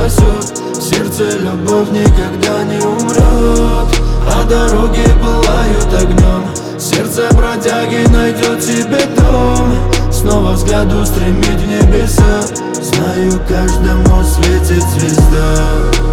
спасет. В сердце любовь никогда не умрет, а дороги пылают огнем. Сердце бродяги найдет себе дом, снова взгляд устремить в небеса. Знаю, каждому светит звезда.